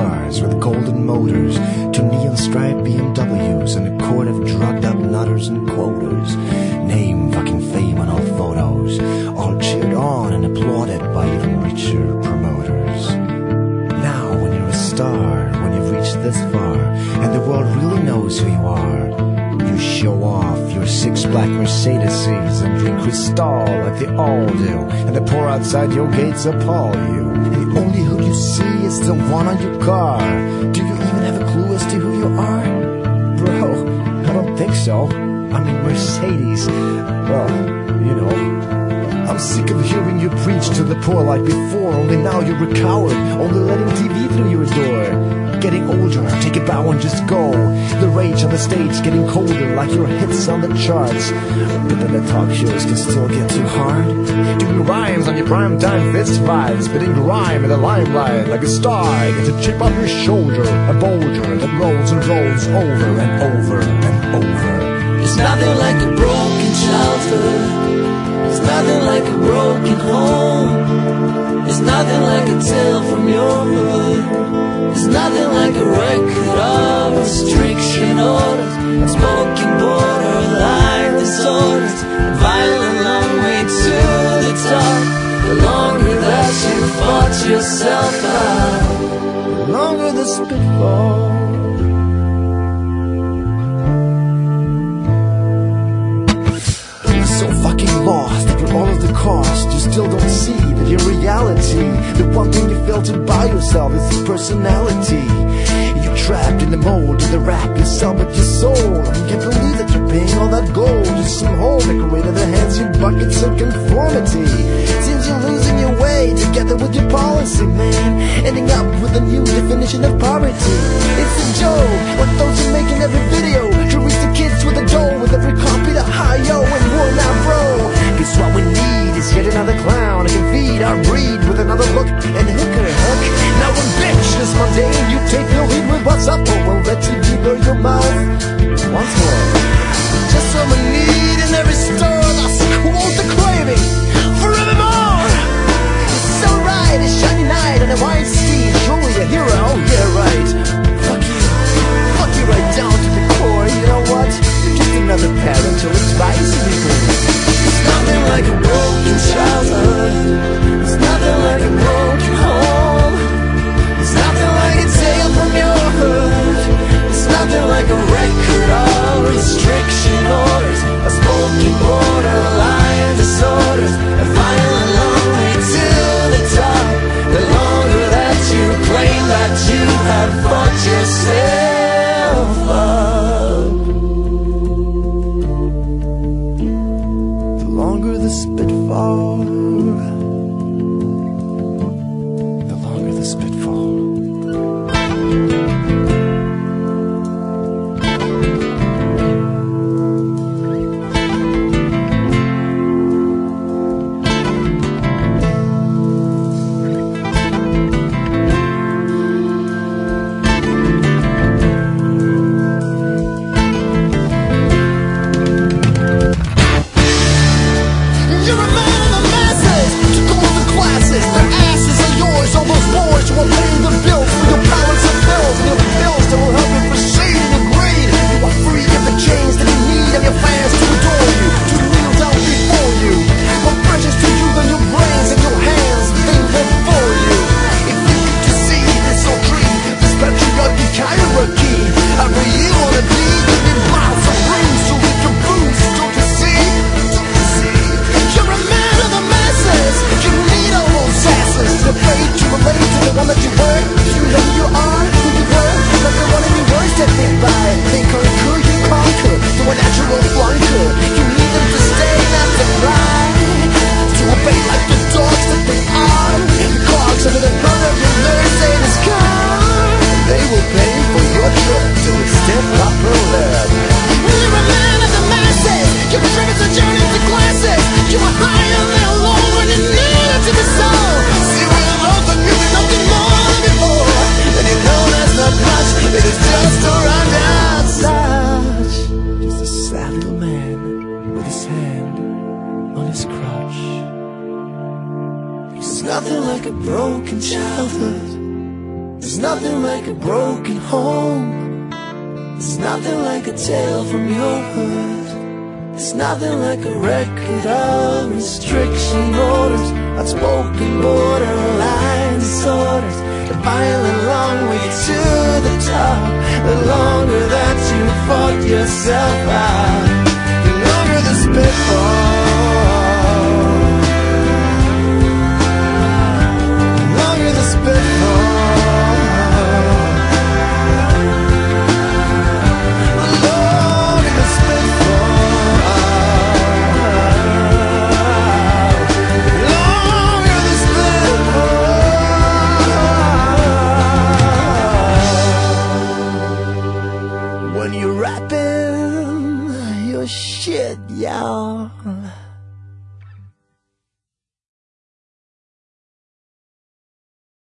cars with golden motors to neon-striped BMWs and a court of drugged-up nutters and quoters. Name, fucking fame on all photos, all cheered on and applauded by even richer promoters. Now, when you're a star, when you've reached this far, and the world really knows who you are, you show off your 6 black Mercedeses and drink Cristal like they all do, and the poor outside your gates appall you. And the only hood you see is the one on your car. Do you even have a clue as to who you are? Bro, I don't think so. I mean, Mercedes. Well, you know, I'm sick of hearing you preach to the poor like before. Only now you're a coward, only letting TV through your door. Getting older, take a bow and just go. The rage on the stage getting colder, like your hits on the charts. But then the talk shows can still get too hard. Doing rhymes on your primetime fist fights, spitting grime in the limelight like a star. Get a chip on your shoulder, a boulder that rolls and rolls over and over and over. It's nothing like a broken childhood. It's nothing like a broken home. It's nothing like a tale from your hood. It's nothing like a record of restriction orders, smoking borderline disorders, a violent long way to the top. The longer that you fought yourself out, the longer the spitfall. So fucking lost after all of the cost, you still don't see that your reality, the one thing you fail to buy yourself, is your personality. You're trapped in the mold of the rap you sell but your soul, and you can't believe that you're paying all that gold just some hole decorator that hands you buckets of conformity. Seems you're losing your way together with your policy, man, ending up with a new definition of poverty. It's a joke, what those who making every video to reach the kids with a dough, with every copy to hi-yo and worn out bro. Cause what we need is yet another clown who can feed our breed with another look and hooker hook. Now when bitch is mundane, you take no heed with what's up, or we'll let you deeper your mouth once more. Just someone need in every store that's quote the craving forevermore. It's so right, a shiny night on a white steed, truly a hero, yeah right. Fuck you right down to the core, you know what? Just another parent to advise me. It's nothing like a broken childhood. It's nothing like a broken home. It's nothing like a tale from your hood. It's nothing like a record of restriction orders, a smoking borderline disorders, a violent long way to the top. The longer that you claim that you have fought yourself up, the longer the spitfall, the longer the spitfall. nothing like a broken home. There's nothing like a tale from your hood. There's nothing like a record of restriction orders, unspoken borderline disorders. The violent long way to the top, the longer that you fought yourself out, the longer the spitball, the longer the spitball. When you're rapping your shit, y'all.